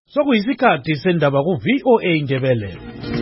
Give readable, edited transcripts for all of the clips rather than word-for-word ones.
Sokuyisikhathi sendaba ku VOA Ndebele.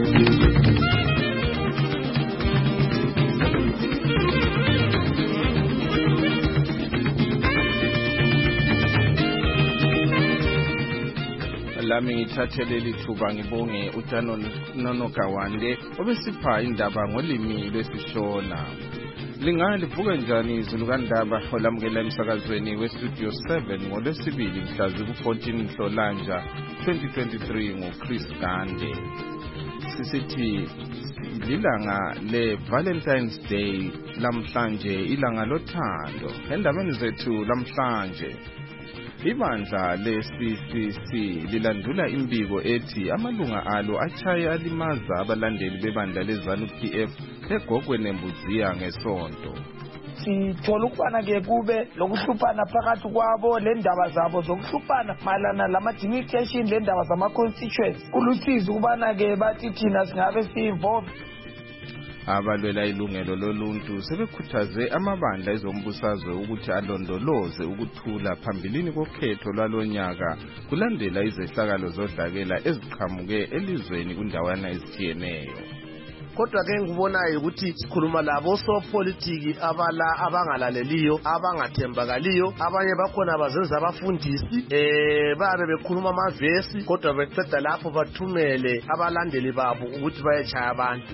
Lami ngithathele lithuba ngibonge uTanono Kawande obesipha indaba ngolimi lwesiShona. Lingalivuka njani izulu kandaba olamukela emsakazweni weStudio 7 ngolwesibili mhla ziku-14 Nhlolanja 2023 nguChris Gande. Sisithi lilanga le-Valentine's Day lamhlanje ilanga lothando. Endabeni zethu lamhlanje ibandla le-CCC lilandula imbiko ethi amalunga alo achaye alimaza abalandeli bebandla leZANU-PF eGogwe neMbudziya ngesonto. Sithola ukubana-ke kube lokuhluphana phakathi kwabo le ndaba zabo zokuhluphana mayelana lama-demarcation le ndaba zama-constituents. Kulusizi ukubana-ke bathi thina singabe si-involved. Abalwela ilungelo loluntu sebekhuthaze amabandla ezombusazwe ukuthi alondoloze ukuthula phambilini kokhetho lwalonyaka kulandela izehlakalo zodlakela eziqhamuke elizweni kundawana ezitshiyeneyo. Kodwa ke ngikubonayo ukuthi sikhuluma labo sopolitiki abangalaleliyo, abangathembakaliyo, abanye bakhona abazenza abafundisi babe bekhuluma amavesi kodwa beqeda lapho bathumele abalandeli babo ukuthi bayechaya abantu.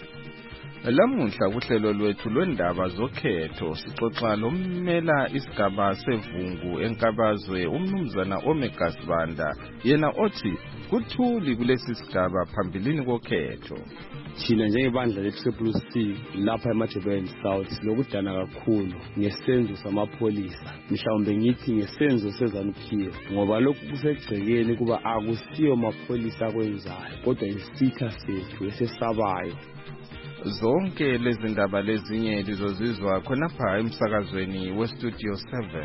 Lamuhla kuhlelo lwethu lwendaba zokhetho sixoxa lommela isigaba sevungu enkabazwe umnumzana Omegas Banda yena othi kuthuli kulesi sigaba phambilini kokhetho. Thina njengebandla le-CCC lapha eMajubeni South lokudana kakhulu ngesenzo samapholisa, mhlawumbe ngithi ngesenzo seZANU-PF, ngoba lokhu kusegcekeni kuba akusiyo mapholisa akwenzayo kodwa isitha sethu esesabayo. Zonke lezi ndaba lezinye lizozizwa khonapha emsakazweni weStudio 7.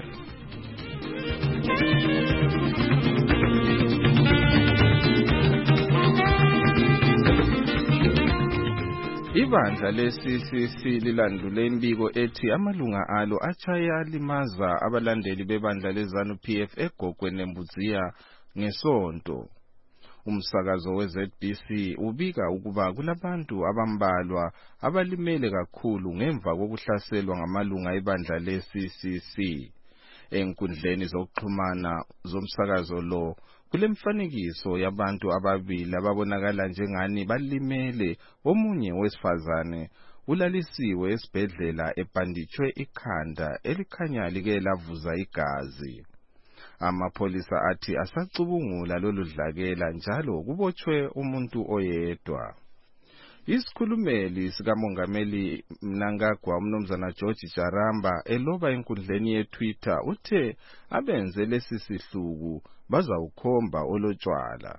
Ibandla le-CCC lilandule imbiko ethi amalunga alo achaye alimaza abalandeli bebandla leZANU-PF eGogwe neMbudziya ngesonto. Umsakazo weZBC ubika ukuba kulabantu abambalwa abalimele kakhulu ngemva kokuhlaselwa ngamalunga ebandla le-CCC. Enkundleni zokuxhumana zomsakazo lo kulemfanekiso yabantu ababili ababonakala njengani balimele, omunye wesifazane ulalisiwe esibhedlela ebhanditshwe ikhanda elikhanya like lavuza igazi. Amapholisa athi asacubungula lolu dlakela njalo kubotshwe umuntu oyedwa. Isikhulumeli sikamongameli Mnangagwa umnumzana George Jaramba eloba enkundleni yeTwitter uthe abenze lesi sihluku bazawukhomba olotshwala.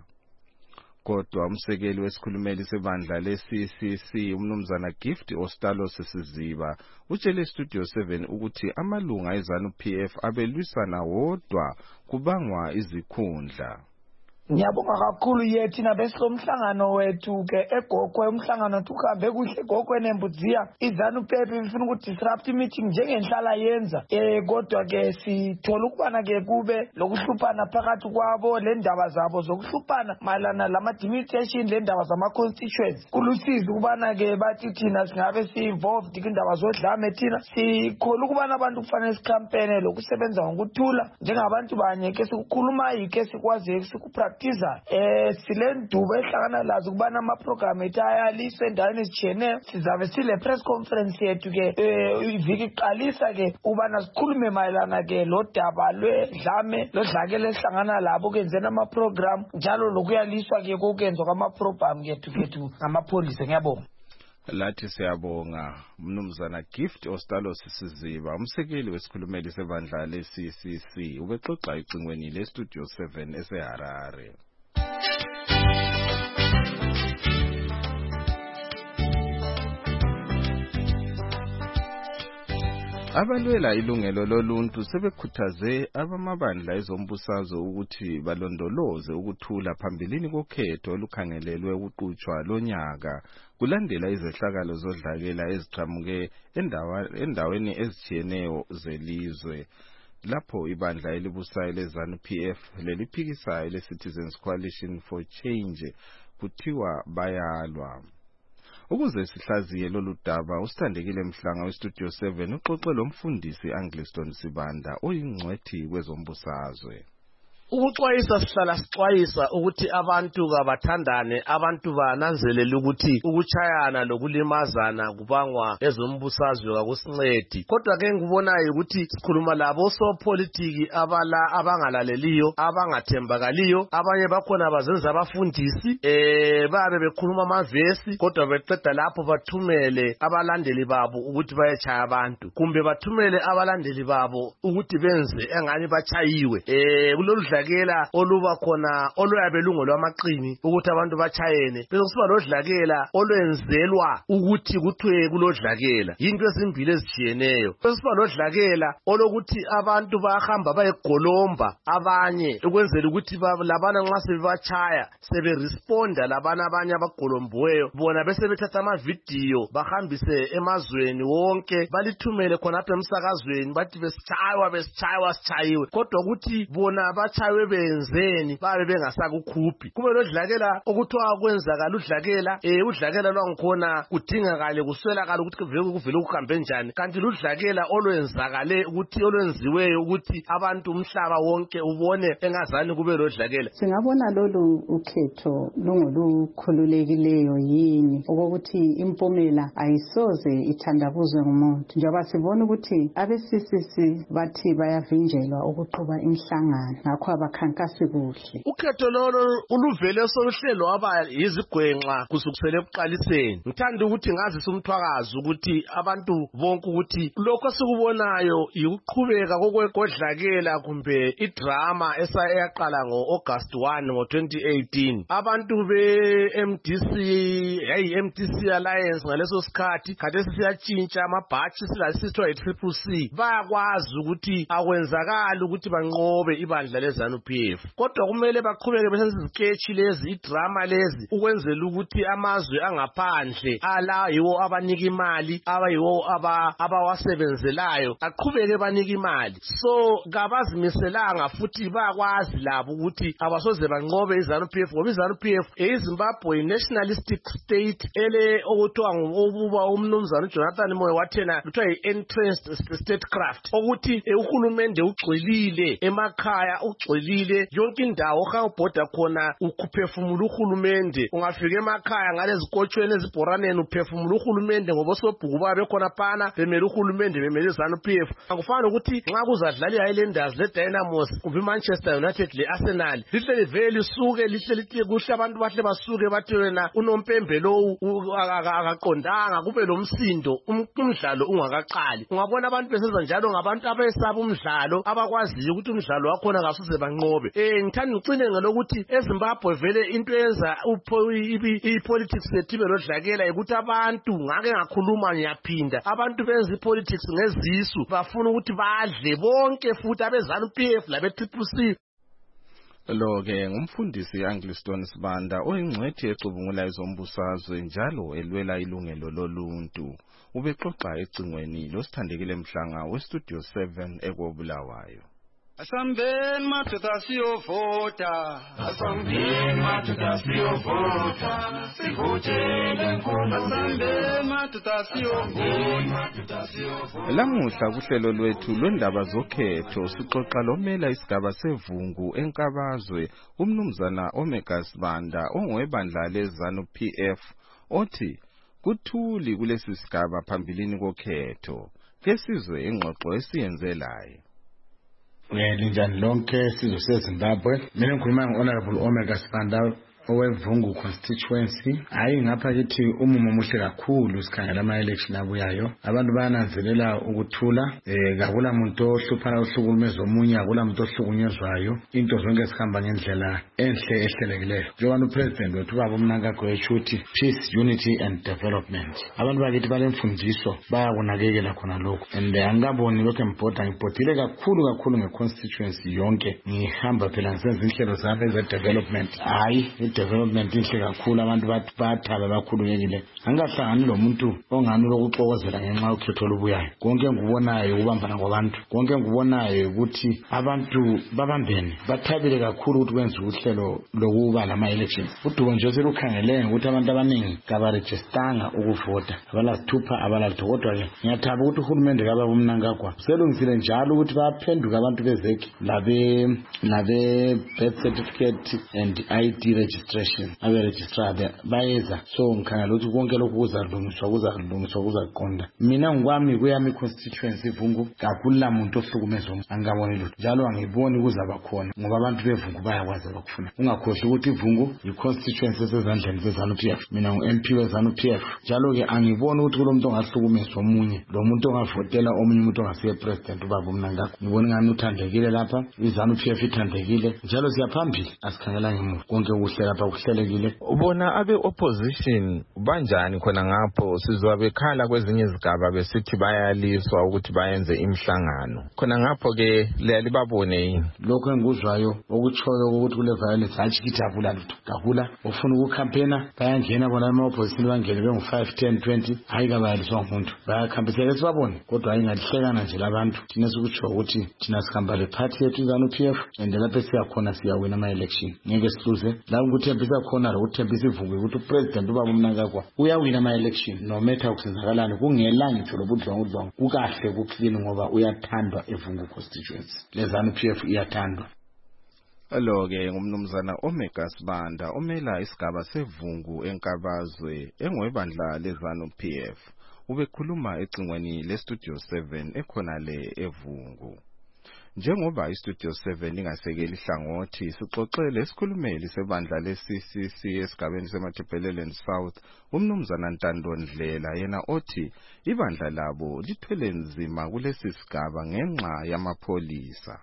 Kodwa umsekeli wesikhulumeli sebandla le-CCC umnumzana Gift Ostalo Sisiziba utshele Studio 7 ukuthi amalunga eZANU-PF abelwisana wodwa kubangwa izikhundla. Ngiyabonga kakhulu yethina besilomhlangano wethu ke eGogwe, umhlangano tuhambe kuhle eGogwe neMbudziya. iZANU-PF ifuna ukudisrupt meeting njengenhlala yenza kodwa ke sithola ukubana ke kube lokuhluphana phakathi kwabo le ndaba zabo zokuhluphana mayelana lama-demarcation le ndaba zama-constituents. Kulusizi ukubana ke bathi thina singabe si-involved kwindaba zodlame. Thina sikholwa ukubana abantu kufanele sikhampene lokusebenza ngokuthula njengabantu banye ke sikukhulumayo ke sikwazi sikupractice. Sile nduba ehlangana lazo kubana amaprogram ethu ayaliswe endaweni ezitshiyeneyo. Sizabe sile press conference yethu ke iviki iqalisa ke ubana sikhulume mayelana ke lodaba lwedlame lodlakela ehlangana labo kenzena amaprogram njalo lokuyaliswa ke kokenzwa kwamaprogram kethu ngamapholisa. Ngiyabonga. Lathi siyabonga mnumzana Gift Ostalo Sisiziba umsekeli wesikhulumeli sebandla le-CCC ubexoxa icingweni leStudio 7 eseHarare. Abalwela ilungelo loluntu sebekhuthaze abamabandla ezombusazwe ukuthi balondoloze ukuthula phambilini kokhetho olukhangelelwe ukuqhutshwa lonyaka kulandela izehlakalo zodlakela eziqhamuke endaweni ezitshiyeneyo zelizwe. lapho ibandla elibusayo leZANU-PF leliphikisayo leCitizens Coalition for Change kuthiwa bayalwa. Ukuze sihlaziye lolu daba, usithandekile Mhlanga weStudio 7 uxoxe lomfundisi Angliston Sibanda oyingcwethi kwezombusazwe. Ukuxwayisa sihlala sixwayisa ukuthi abantu kabathandane, abantu bananzelele ukuthi ukuchayana lokulimazana kubangwa ezombusazwe kakusincedi. Kodwa ke ngibonayo ukuthi sikhuluma labo sopolitiki abangalaleliyo, abangathembakaliyo, abanye bakhona bazenza abafundisi, babe bekhuluma amavesi kodwa beqeda lapho bathumele abalandeli babo ukuthi bayechaya abantu, kumbe bathumele abalandeli babo ukuthi benze engani bachayiwe. Kulolu dlakela oluba khona oluyabe lungolwamaqini ukuthi abantu bachayene, bese kusiba lodlakela olwenzelwa ukuthi kuthiwe kulodlakela. Into ezimbili ezitshiyeneyo. Bese kusiba lodlakela olokuthi abantu bayahamba bayegolomba abanye ukwenzela ukuthi labana nxa sebebachaya seberesponda labana abanye abagolombiweyo, bona bese bethatha amavidiyo bahambise emazweni wonke balithumele khonapha emsakazweni bathi besichaywa sichayiwe, kodwa ukuthi bona bachaywe benzeni babe bengasakukhuphi. Kube lodlakela okuthiwa kwenzakala udlakela, udlakela lwangikhona kudingakale kuswelakala ukuthi kuvele kuhambe njani, kanti ludlakela olwenzakale ukuthi olwenziweyo ukuthi abantu umhlaba wonke ubone engazani kube lodlakela. Singabona lolu ukhetho lungolukhululekileyo yini okokuthi impumela ayisoze ithandabuzwe ngumuntu, njengoba sibona ukuthi abe-CCC bathi bayavinjelwa ukuqhuba imihlangano ngakho abakhankasi kuhle. Ukhetho lolo uluvele soluhlelo aba yizigwenxa kusukisela ebuqaliseni. Ngithanda ukuthi ngazise umthwakazi ukuthi abantu bonke ukuthi lokho sikubonayo ukuqhubeka kokwegodlakela kumbe idrama esayaqala ngo-August 1 ngo-2018. Abantu be-MDC MDC Alliance ngaleso sikhathi khathesi siyatshintsha amabhatshi sithiwa yi-CCC, bayakwazi ukuthi akwenzakala ukuthi banqobe ibandla leZANU-PF, kodwa kumele baqhubeke besenza iziketshi lezi, idrama lezi, ukwenzela ukuthi amazwe angaphandle ala yiwo abanika imali, abayiwo abawasebenzelayo aqhubeke banika imali. So kabazimiselanga futhi bayakwazi labo ukuthi abasoze banqobe iZANU-PF, ngoba iZANU-PF eyiZimbabwe nationalistic state ele okuthiwa ngobuba umnumzana uJonathan Moyo wathena kuthiwa yi-entrenched statecraft, ukuthi uhulumende ugxilile emakhaya, ugxilile yonke indawo ohawubhoda khona ukuphefumula uhulumende. Ungafika emakhaya ngalezikotshweni ezibhoraneni uphefumula uhulumende ngoba sobhuku babe khona phana bemele uhulumende bemele iZANU-PF. Akufani ukuthi nxa kuzadlala iHighlanders leDynamos kumbe iManchester United leArsenal lihle livele lisuke lihle kuhle abantu bahle basuke bathi wena unompembe lowu akaqondanga kube lomsindo umdlalo ungakaqali. Ungabona abantu besenza njalo ngabantu abesaba umdlalo abakwaziyo ukuthi umdlalo wakhona ngasuze banqobe. Ngithanda ngicine ngelokuthi eZimbabwe vele into yenza ipolitics yethu belodlakela ukuthi abantu ngake ngakhuluma ngiyaphinda, abantu benza ipolitics ngezisu, bafuna ukuthi badle bonke futhi abeZANU-PF labe-CCC. Lo-ke ngumfundisi Angliston Sibanda oyingcwethi ecubungula izombusazwe njalo elwela ilungelo loluntu. Ubexoxa ecingweni losithandekile Mhlanga weStudio 7 eKobulawayo. Asambeni madoda siyovota, asambeni madoda siyovota, sivotele nkolo. Asambeni madoda siyovota. Lamuhla kuhlelo lwethu lwendaba zokhetho sixoxa lomela isigaba sevungu eNkabazwe umnumzana Omega Sibanda ongowebandla leZANU-PF othi kuthuli kulesi sigaba phambilini kokhetho. Ke sizwe ingxoxo esiyenzelayo. Linjani lonke sizwe seZimbabwe. Mina ngikhuluma ngo-Honorable Omega Sibanda owevungu constituency. Hayi ngapha kithi umumo muhle kakhulu sikhangela ama-election abuyayo. Abantu bayananzelela ukuthula. Akula muntu ohluphana uhlukumeza omunye, akula muntu ohlukunyezwayo. Into zonke zihamba ngendlela enhle ehlelekileyo. Njengoba uPresident wethu ubaba uMnangagwa eshuthi peace, unity and development. Abantu bakithi balemfundiso bayakunakekela khona lokho. And angikaboni lokho ngibhoda ngibhodile kakhulu ngeconstituency yonke. Ngihamba phela ngisenza inhlelo zami ze-development. Hayi development inhle kakhulu abantu bayathaba bakhululekile angikahlangani lo muntu ongani lokuxokozela ngenxa yokhetho olubuyayo konke ngikubonayo ukubambana kwabantu konke ngikubonayo ukuthi abantu babambene bathabile kakhulu ukuthi kwenze uhlelo lokuba lama elections uDubo nje selukhangelene ukuthi abantu abaningi kabarejistanga ukuvota abalazithupha abalalitho kodwa ke ngiyathaba ukuthi uhulumende kaba bomnankagwa selungisile njalo ukuthi baphenduka abantu bezeki labe birth certificate and ID registration aberegistrar bayeza so ngikhangela ukuthi konke lokhu kuzaqonda mina ngikwami kuyami constituency Vungu kakhulu la muntu ohlukumezwa angaboni lutho njalo angiboni kuzaba khona ngoba abantu beVungu bayakwazi bakufuna ungakhohlwa ukuthi iVungu i-constituency esezandleni zeZANU-PF mina ngu-MP weZANU-PF njalo ke angiboni ukuthi kulomuntu ongahlukumezwa omunye lo muntu ongavotela omunye umuntu ongasiye president ubaba uMnangagwa ngibona ngani uthandekile lapha iZANU-PF ithandekile njalo siyaphambili asikhangela ngemuva konke kuhle lapha kuhlelekile ubona abe opposition banjani khona ngapho sizwa bekhala kwezinye izigaba besithi bayaliswa ukuthi bayenze imhlangano khona ngapho ke liyalibabone yini lokho engikuzwayo okutshoyo ukuthi kule violence hathi kijabula lutho gabula ufuna ukucampaigna bayangena bona ama-opposition bangene bengu-5 10 20 hayi kabayaliswa ngumuntu bayakhampiseka sibabone kodwa ayingalihlekana nje labantu thina sikutsho ukuthi thina sikhamba le party yethu iZANU-PF and lapho siyakhona siyawina ama-election ngeke sihluze la ukuthembisa khona la ukuthembisa iVungu ukuthi upresident ubaba uMnangagwa uyawina ama-election no matter ukusenzakalani kungela ngitsho lobudlwangu kukahle kuclean ngoba uyathandwa eVungu constituency leZANU-PF iyathandwa Alo-ke ngumnumzana Omegas Banda omela isigaba seVungu enkabazwe engwebandla leZANU-PF ubekhuluma ecingweni leStudio 7 ekhona le eVungu. Njengoba iStudio 7 ingasekeli ihlangothi sixoxele isikhulumeli sebandla leCCC esigabeni seMatabeleland South umnumzana Ntando Ndlela yena othi ibandla labo lithwele nzima kulesi sigaba ngenxa yamapholisa.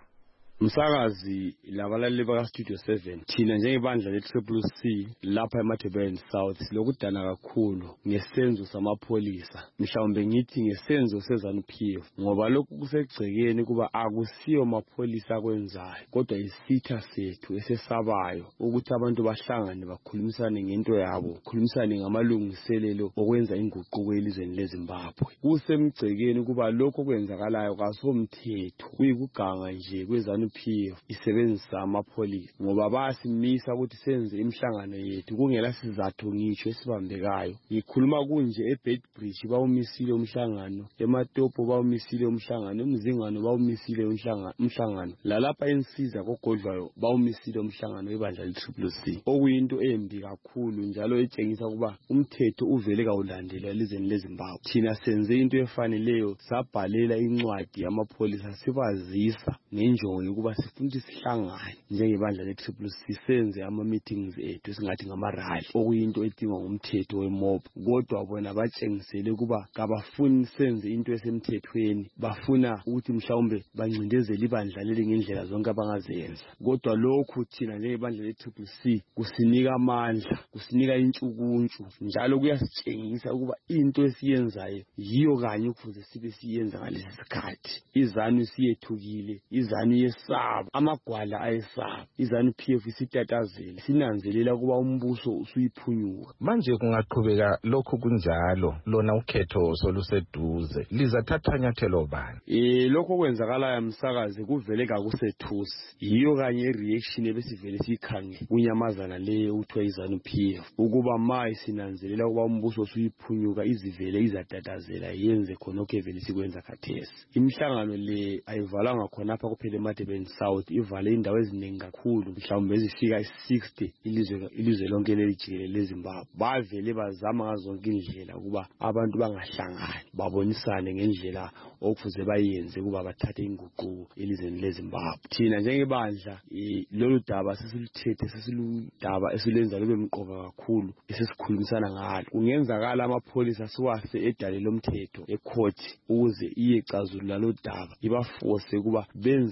Msakazi labalali baka Studio 7 thina njengebandla le-CCC lapha eMatabeleland South silokudana kakhulu ngesenzo samapholisa mhlawumbe ngithi ngesenzo seZANU-PF ngoba lokhu kusegcekeni kuba akusiyo mapholisa kwenzayo kodwa isitha sethu esesabayo ukuthi abantu bahlangane bakhulumisane ngento yabo khulumisane ngamalungiselelo okwenza inguquko elizweni leZimbabwe kusemgcekeni kuba lokho kwenzakalayo kasomthetho kuyikuganga nje kweZANU-PF isebenzisa amapholisa ngoba bayasimisa ukuthi senze imhlangano yethu kungela sizathu ngitsho esibambekayo ngikhuluma kunje eBedbridge bawumisile umhlangano eMatopo bawumisile umhlangano eMzingano bawumisile umhlangano lalapha ensiza kogodlwayo bawumisile umhlangano webandla le-CCC okuyinto embi kakhulu njalo etshengisa kuba umthetho uvele kawulandelwa elizweni leZimbabwe thina senze into efaneleyo sabhalela incwadi yamapholisa sibazisa ngenjongo ukuba sifuna sihlangane njengebandla le-CCC senze ama-meetings ethu esingathi ngama-rally okuyinto edingwa ngumthetho wemob kodwa bona batshengisele ukuba kabafuni senze into esemthethweni bafuna ukuthi mhlawumbe bancindezele ibandla leli ngendlela zonke abangazenza kodwa lokhu thina njengebandla le-CCC kusinika amandla kusinika intshukuntshu njalo kuyasitshengisa ukuba into esiyenzayo yiyo kanye ukuze sibe siyenza ngalesi sikhathi iZANU siyethukile iZANU yesaba amagwala ayesaba iZANU-PF isitatazela sinanzelela kuba umbuso usuyiphunyuka manje kungaqhubeka lokhu kunjalo lona ukhetho soluseduze lizathatha nyathelo bani lokho kwenzakalayo msakazi kuvele kakusethusi yiyo kanye reaction ebesivele sikhange kunyamazana leyo uthiwa iZANU-PF ukuba maye sinanzelela kuba umbuso usuyiphunyuka izivele izatatazela yenze khonokho evele sikwenza khathesi imhlangano le ayivalanga khonapha kuphela eMatabeleland South ivale indawo eziningi kakhulu mhlawumbe ezifika 60 ilizwe lonke lelijikele leZimbabwe bavele bazama ngazonke indlela ukuba abantu bangahlangani babonisane ngendlela okufuze bayenze kuba bathathe inguquko elizweni leZimbabwe thina njengebandla lolu daba sesiluthethe sesiludaba esilenza lube mqoka kakhulu esesikhulumisana ngalo kungenzakala amapholisa siwase edale lomthetho ecourt ukuze iyecazulula lo daba ibaforce kuba benze umsebenzi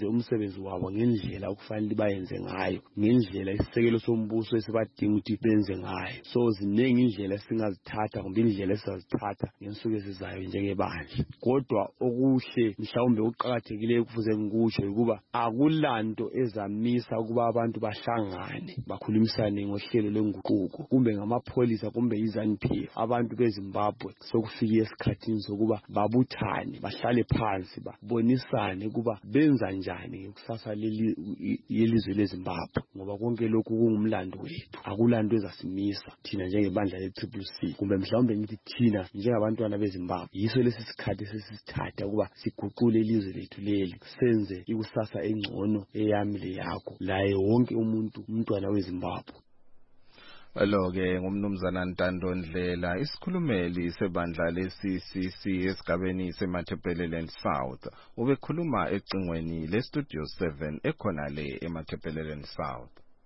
umsebenzi wabo ngendlela okufanele bayenze ngayo, ngendlela isisekelo sombuso esibadinga ukuthi benze ngayo. So ziningi indlela singazithatha kumbe indlela esizazithatha ngensuku ezizayo njengebandla. Kodwa okuhle mhlawumbe uqhakathekileyo kufuze ngikutsho ukuba akulanto ezamisa ukuba abantu bahlangane bakhulumisane ngohlelo lwenguquko kumbe ngamapholisa kumbe iZANU-PF. Abantu beZimbabwe sokufika esikhathini sokuba babuthane, bahlale phansi, babonisane ukuba benza njani kusasa yelizwe leZimbabwe, ngoba konke lokhu kungumlando wethu. Akulanto ezasimisa thina njengebandla le-CCC kumbe mhlawumbe ngithi thina njengabantwana beZimbabwe. Yiso lesi sikhathi sesithatha ukuba siguqule ilizwe lethu leli, senze ikusasa engcono eyami leyakho laye wonke umuntu, umntwana weZimbabwe. Lo-ke ngumnumzana Ntando Ndlela, isikhulumeli sebandla le-CCC esigabeni seMatabeleland South. Ubekhuluma ecingweni le-Studio 7 ekhona le eMatabeleland South.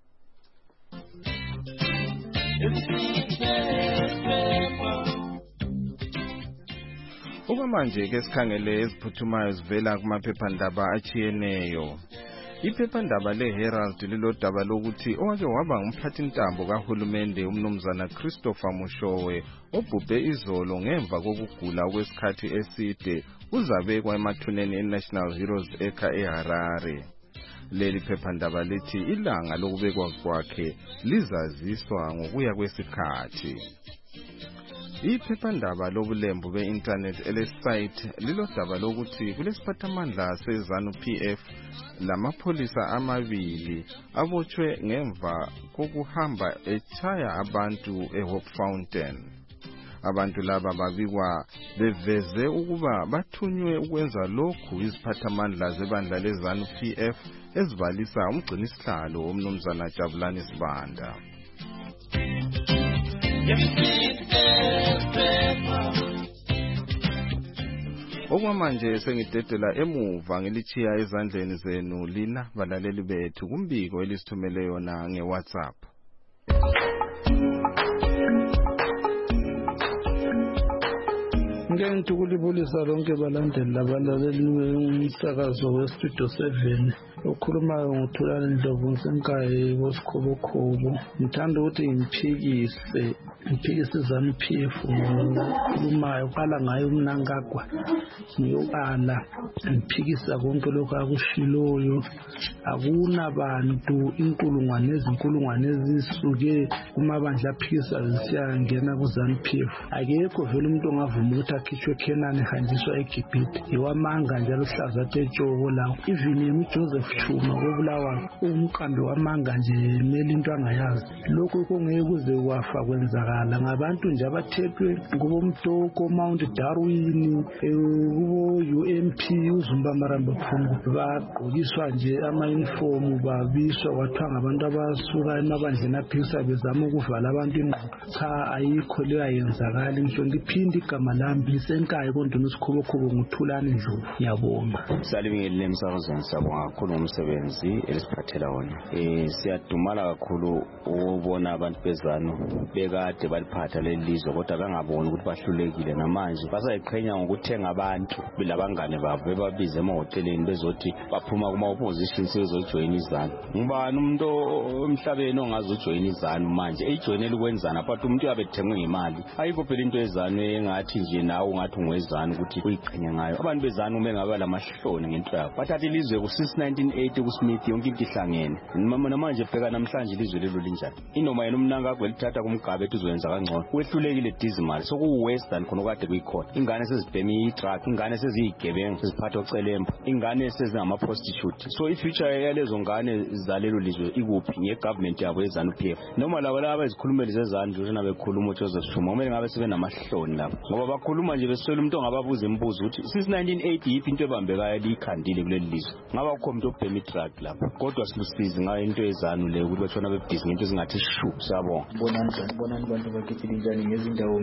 Okwamanje ke sikhangele eziphuthumayo zivela kumaphephandaba achiyeneyo. Iphephandaba le-Herald lilodaba lokuthi owake waba ngumphathintambo kahulumende umnumzana Christopher Mushowe obhubhe izolo ngemva kokugula kwesikhathi eside uzabekwa emathuneni eNational Heroes Acre eHarare. Leli phephandaba lithi ilanga lokubekwa kwakhe lizaziswa ngokuya kwesikhathi. Iphephandaba lobulembu be-internet elesite lilodaba lokuthi kulesiphathamandla seZANU-PF lamapholisa amabili abotshwe ngemva kokuhamba echaya abantu eHope Fountain. Abantu laba babikwa beveze ukuba bathunywe ukwenza lokhu iziphathamandla zebandla leZANU-PF ezibalisa umgcinisihlalo womnumzana Jabulani Sibanda. Okwamanje sengidedela emuva ngilichiya ezandleni zenu lina balaleli bethu kumbiko elisithumele yona ngeWhatsApp. Ngengithukulibulisa lonke balandeli labalaleli umsakazo weStudio 7 okhulumayo ngoThulani Ndlovu Nsenkayi woSikhobokholo. Ngithanda ukuthi ngiphikise iZANU-PF ngokhulumayo qala ngayo uMnangagwa ngiyokala ngiphikisa konke lokho akushiloyo. Akunabantu inkulungwane ezinkulungwane ezisuke kumabandla aphikisa zisiyangena kuZANU-PF. Akekho vele umuntu ongavuma ukuthi akhishwe eKenani ehanjiswa eGibhithe. Iwamanga njalo hlaza tetshoko lawo. Even Joseph Chuma kobulawa umqambi wamanga nje mele into angayazi. Lokho kongeke kuze kwafa kwenzakala ngabantu nje abathethwe kubomtoko Mount Darwin kubo UMP uZumba Maramba Phungu bagqokiswa nje ama-uniform babiswa kwathiwa ngabantu abasuka emabandleni aphikisa bezama ukuvala abantu ingqondo. Cha, ayikho leyo ayenzakali. Ngisho ngiphinde igama lami lisenkayi kodwa uSikhobokholo nguThulani Ndlovu. Ngiyabonga. Salibingeli emsakazweni sabonga kakhulu ngomsebenzi elisiphathela wona. Siyadumala kakhulu ukubona abantu bezanu bekade baliphatha leli lizwe kodwa bangaboni ukuthi bahlulekile namanje basayiqhenya ngokuthenga abantu bilabangane babo bebabize emahoteleni bezothi baphuma kuma opposition sebezojoin iZANU. Ngubani umuntu emhlabeni ongazojoin iZANU manje ejoinela ukwenzana but umuntu uyabethengwe ngemali. Ayikho phela into eZANU engathi nje nawe ungathi ungwezanu ukuthi uyiqhenya ngayo. Abantu bezanu bengaba lamahloni ngento yabo. Bathatha ilizwe ku-since 1980 kuSmith yonke into ihlangene. Namanje bheka namhlanje ilizwe lelo linjani. Inoma yena uMnangagwa elithatha kumgabe ethi uzoyenza kangcono. Wehlulekile dizimali sokuwestern khona kade kuyikhona. Ingane sezibhemi i-truck, ingane seziyigebengu seziphatha ocelemba, ingane sezingama prostitute. So ifuture yalezo ngane zalelo lizwe ikuphi ngegovernment yabo yeZANU-PF. Noma labo laba ezikhulumeli zeZANU njena bekhuluma uJoseph Chuma kumele ngabe sebe namahloni lapho. Ngoba bakhuluma nje beswela umuntu ongababuza imibuzo ukuthi since 1980 yiphi into ebambekayo likhandile kuleli lizwe. Ngaba ukho umuntu obhemi i-truck lapho. Kodwa silusizi ngayo into yeZANU le ukuthi bashona bebhizi ngento ezingathi shu. Siyabonga. Bonani bantu bakithi linjani ngezindawo.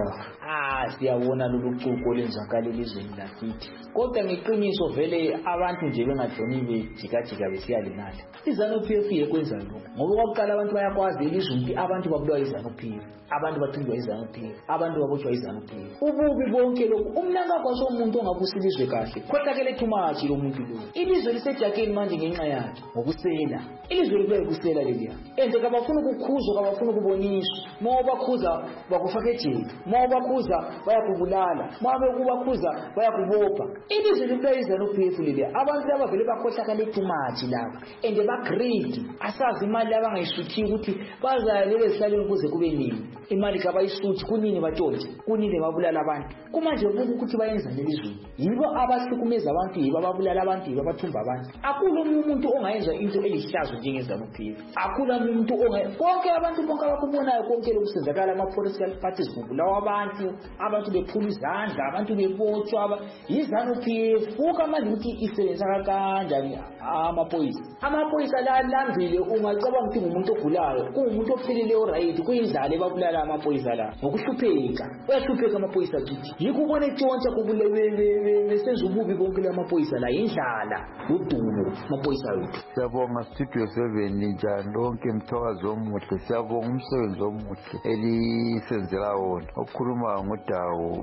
Siyabona lolu cuko lenzakala elizweni lakithi. Kodwa ngeqiniso vele abantu nje bengajoni bejikajika besiyalinala. iZANU-PF yekwenza lokho. Ngoba kwakuqala abantu bayakwazi elizwe ukuthi abantu babulawa iZANU-PF. Abantu bathindwa iZANU-PF. Abantu babotshwa iZANU-PF. Ububi ububi bonke lokhu umnanga kwaso umuntu ongabusilizwe kahle khohlakele thumathi lo muntu lo ilizwe lisejakeni manje ngenxa yakhe ngokusela ilizwe libe kusela leliya ende kabafuna ukukhuzwa kabafuna ukuboniswa mawubakhuza bakufaka ejele mawubakhuza bayakubulala mawubakhuza bayakubopha ilizwe libe izanu-PF leliya abantu laba vele bakhohlakele thumathi laba ende bagreed asazi imali abangayisuthi ukuthi bazayalele esihlaleni ukuze kube nini imali kabayisuthi kunini batshontshe kunini babulala abantu kumanje buku ukuthi bayenza lelizweni yibo abahlukumeza abantu yibo ababulala abantu yibo abathumba abantu akula umuntu ongayenza into elihlazo njengezanu-PF akula umuntu konke abantu bonke abakubonayo konke lokusenzakala ama-political parties kubulawa abantu bephula izandla abantu bebotshwa yizanu-PF buka manje ukuthi isebenzisa kanjani amaphoyisa lambile ungacabanga ukuthi ngumuntu ogulayo kungumuntu ophilileyo right kuyindlala ebabulala amaphoyisa la ngokuhlupheka uyahlupheka amaphoyisa kithi yikho ubone tshontsha besenza ububi bonke lamaphoyisa la indlala udumo amaphoyisa wethu. Siyabonga Studio 7 njani lonke mthokazi omuhle siyabonga umsebenzi omuhle elisenzela wona okukhuluma ngodawo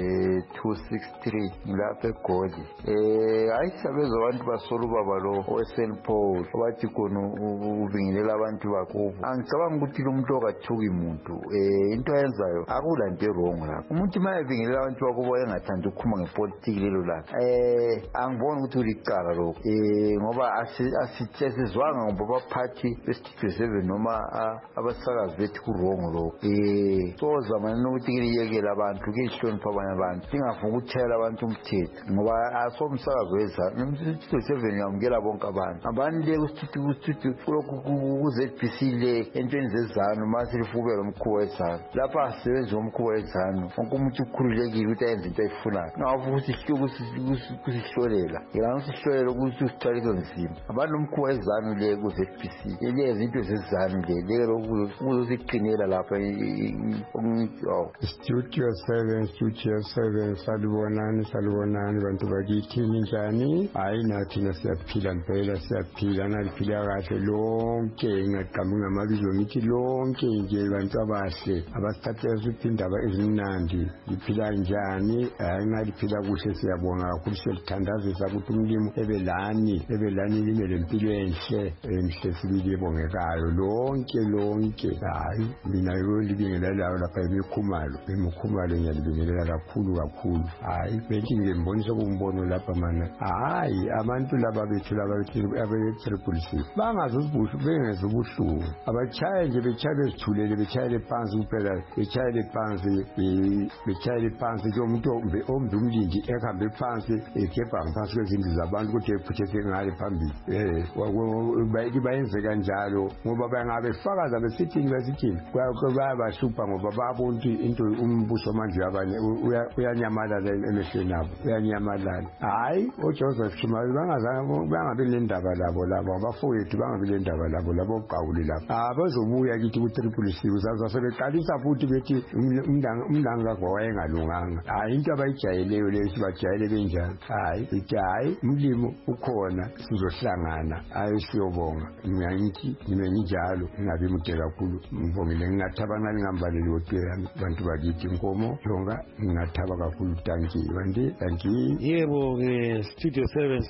263 ngilapha eGoli ayisabeza abantu basolo baba lo oSen Paul obathi khona ubingelela abantu bakubo angicabanga ukuthi lo muntu okathuki umuntu into ayenzayo akulanto wrong lapho umuntu mayebingelela abantu bakubo engathanda ukukhuluma ngepolitiki lelo lapha angiboni ukuthi ulicala lokho ngoba asithezezwanga ngoba baphathi beStudio 7 noma abasakazi bethu ku-wrong lokho so zamani nokuthi kiliyekela abantu kihlonipha abanye abantu singafuna ukuthela abantu umthetho ngoba asomsakazi wezana Studio 7 yamukela bonke abantu le kustudio ku-ZBC le entweni zezanu masilifubela umkhuba wezanu lapha asebenza umkhuba wezanu wonke umuntu ukhululekile ukuthi ayenze into ayifunayo ngawufuka kusihlolela yela usihlolela ukuthi usithwalise nzima abantu umkhuba wezanu le ku-ZBC leyenza into zezanu le ukuziqinela lapha Studio 7 salibonani bantu bakithini njani hayi nathina siyaphila mpela siyaphila naliphila kahle lonke ngaqhamuka ngamabizo ngithi lonke nje bantu abahle abasithathela ukuthi indaba ezimnandi liphila njani hayi naliphila kuhle siyabonga kakhulu siyalithandazisa ukuthi umlimo ebelani lime lempilo enhle sibili ebongekayo lonke hayi mina libingelela lawo lapha emikhumalo ngiyalibingelela kakhulu hayi bethi ngembonisa kumbono lapha mana hayi abantu laba bethu abe-triple-C bengeza ubuhlungu abatshaye nje bechaye bezithulele betshayele phansi kuphela betshayele phansi nje umuntu ombe umlindi ehambe phansi egebha ngaphansi kwezindlu zabantu ukuthi ephuthese ngale phambili bayenze kanjalo ngoba bangabefakaza besithini bayabahlupha ngoba babona ukuthi into umbuso manje abanye uyanyamalala emehlweni abo uyanyamalala hayi oJoseph Chimali bangabe lendaba labo abafowethu bangabe lendaba labo oqawuli lapho abazobuya kithi ku-triple-C uzaza sebeqalisa futhi bethi umndanga wayengalunganga hayi into abayijayeleyo leyo sibajayele benjalo hayi umlimo ukhona sizohlangana hayi siyobonga nime njalo ngingabi mude kakhulu ngivongile ngingathaba ngingambaleli wotela bantu bakithi inkomo longa ngingathaba kakhulu tanki yebo Studio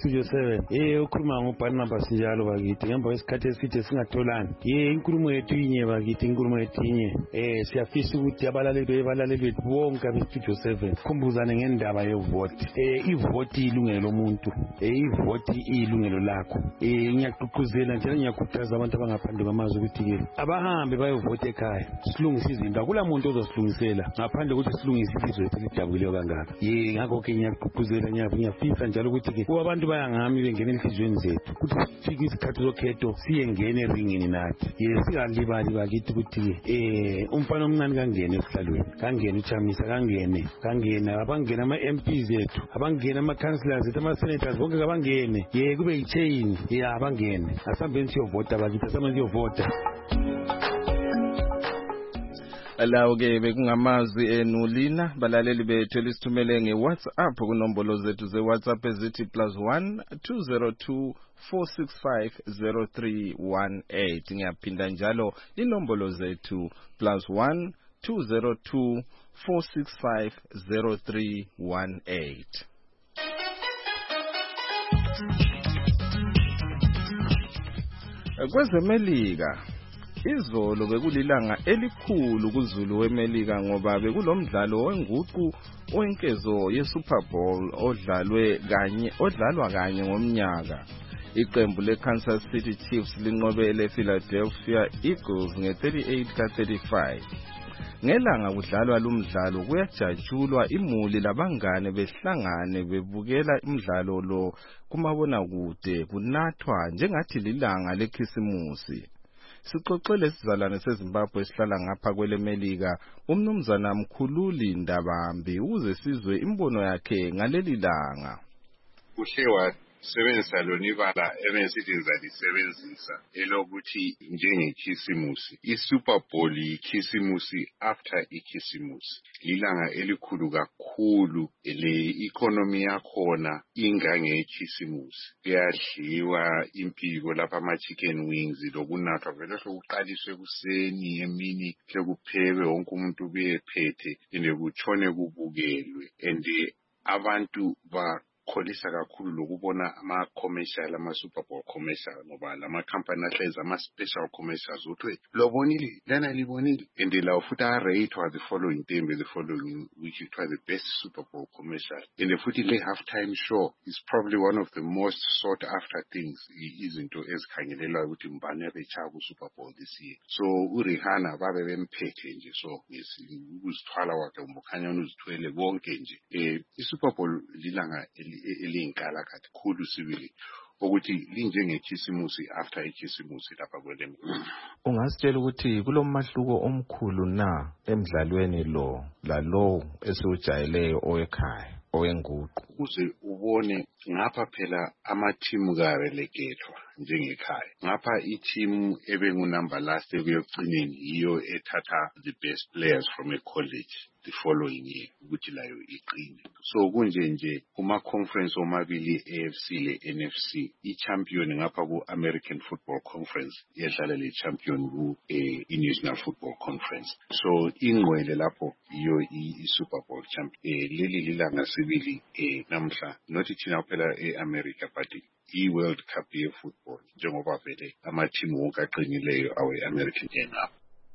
7 ukhuluma ngobhanaba sinjalo bakithi ngemva kwesikhathi eside singatholani inkulumo yethu inye bakithi inkulumo yethu inye siyafisa ukuthi abalaleli bethu bonke abe-Studio 7 khumbuzane ngendaba yevoti ivoti ilungelo lomuntu ivoti ilungelo lakho ngiyaqhuqhuzela njalo ngiyakhuthaza abantu abangaphandle kwamazwe ukuthi-ke abahambe bayovota ekhaya silungise izinto akula muntu ozosilungisela ngaphandle ukuthi silungise ilizwe lethu lidabukileyo kangaka ngakho-ke ngiyaqhuqhuzela ngiyafisa njalo ukuthi-ke kuba abantu bayangami bengena enhliziyweni zethu ukuthi sifike isikhathi sokhetho siyengena eringini nathi singalibali bakithi ukuthi-ke umfana omncane kangene esihlalweni kangene uChamisa kangene abangene ama-MPs ethu abangene ama-councillors ethu ama-senators bonke kabangene kube yi-change abangene asihambeni siyovota bakithi asihambeni siyovota. Alawo-ke bekungamazwi enulina balaleli bethu elisithumele nge-WhatsApp kunombolo zethu ze-WhatsApp ezithi +1 202 465 0318 ngiyaphinda njalo inombolo zethu +1 202 4650318. Kwezemelika, izolo bekulilanga elikhulu kuZulu weMelika ngoba bekulomdlalo wenguqu owenkezo yeSuper Bowl odlalwa kanye ngomnyaka. Iqembu leKansas City Chiefs linqobele Philadelphia Eagles nge-38-35. Ngelanga kudlalwa lumdlalo kuyajatshulwa imuli labangane behlangane bebukela umdlalo lo kumabonakude kunathwa njengathi lilanga lekhisimusi. Sixoxele sizalwane seZimbabwe esihlala ngapha kwelemelika umnumzana Mkhululi Ndabambi ukuze sizwe imbono yakhe ngaleli langa. Kuhlewa sebenzisa lona ibala emesithi ngizalisebenzisa elokuthi njengekhisimusi. iSuper Bowl ikhisimusi after ikhisimusi. Lilanga elikhulu kakhulu, le economy yakhona ingangekhisimusi. Kuyadliwa impiko lapha ama-chicken wings lokunathwa vele sokuqaliswe kuseni emini sekuphekwe wonke umuntu ubephethe ende kutshone kubukelwe ende abantu kholisa kakhulu lokubona ama-commercial, ama-Super Bowl commercial ngoba lama-company ahlezi ama-special commercials uthi lobonile lana libonile and lawo futhi a-rate the following day the following which it was the best Super Bowl commercial and futhi le halftime show is probably one of the most sought after things izinto ezikhangelelwa ukuthi mbani abechaka ku-Super Bowl this year. So uRihanna babe bemphethe nje so ukuzithwala wakhe umbukhanya uzithwele bonke nje iSuper Bowl lilanga elinkala kakhulu sibili ukuthi linjengekhisimusi after ikhisimusi lapha kwelemi. Ungasitshela ukuthi kulomahluko omkhulu na emidlalweni lo lalo esiwujayeleyo owekhaya owenguqu? Ukuze ubone ngapha phela ama-team karelegethwa njengekhaya. Ngapha i-team ebengunumber last ekuyogcineni yiyo ethatha the best players from a college the following year ukuthi layo iqine. So kunje nje kuma-conference omabili AFC le-NFC, i-champion ngapha ku-American Football Conference yedlala le-champion ku-National Football Conference. So ingqwele lapho yiyo i-Super Bowl champion. Leli lilanga sibili namhla not thina phela e-America but i-World Cup ye-football njengoba vele ama-team wonke aqinileyo awe-American engapha.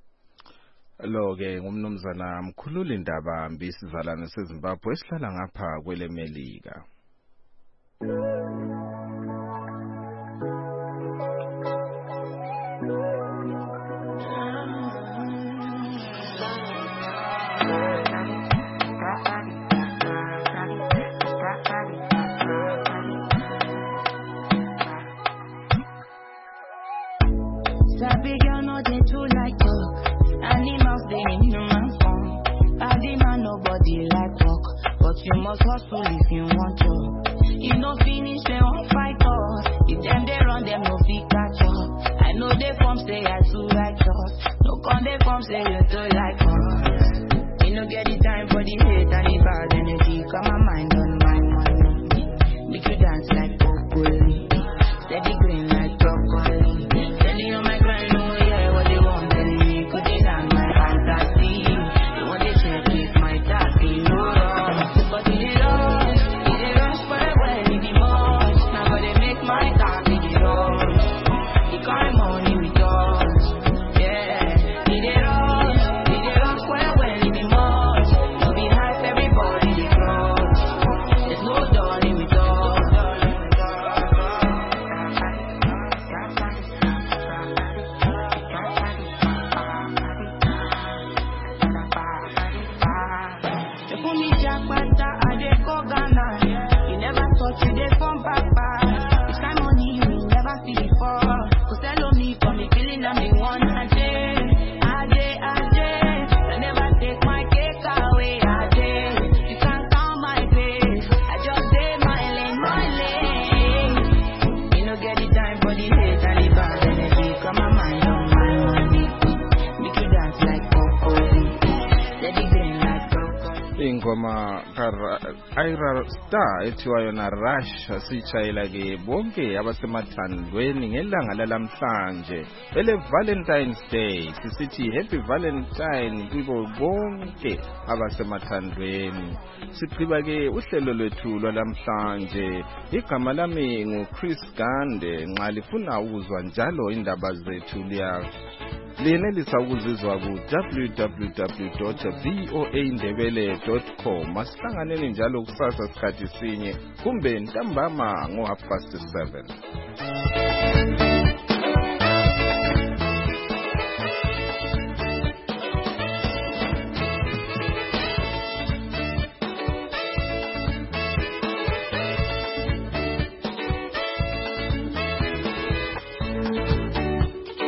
Lo-ke ngumnumzana Mkhululi Ndabambi isizalwane seZimbabwe esihlala ngapha kwelemelika. Sabi girl no dey too like talk. Animals they in human form. Body man nobody like talk, but you must hustle if you want to. You no finish they won't fight us. If them they run them no fit catch up. I know they form say I too like us. No come they form say you too like us. You no get the time for the hate and the bad energy. Got my mind on my money. Make you dance like broccoli. Steady green like broccoli. Steady on my grind, oh yeah, what they want telling me. Could they dance my fantasy? They want to check if my taxi no wrong. But it rush for the way, it be much. Now but they make my taxi the rush. The kind money we touch, yeah. It rush for the way, it be much. No be hype, everybody they crush. There's no darling we touch. You never thought you did from Papa. This kind of money you never see before. Cause tell me for me feeling I'm the one I never take my cake away. You can't count my face. I just did my lane. You don't get the time for the hate and the bad energy. Come my mind on my money. Make you dance like broccoli. Let it green like broccoli. Ingoma ingoma ka-Ira Star ethiwa yona Rush sitshayela ke bonke abasemathandweni ngelanga lalamhlanje ele Valentine's Day. Sisithi Happy Valentine kubo bonke abasemathandweni. Sigqiba ke uhlelo lwethu lwalamhlanje. Igama lami nguChris Gande. Nxa lifuna ukuzwa njalo indaba zethu liyenelisa ukuzizwa ku www.voaindebele.com. Asihlanganeni njalo kusasa sikhathi sinye kumbe ntambama ngo 7:30.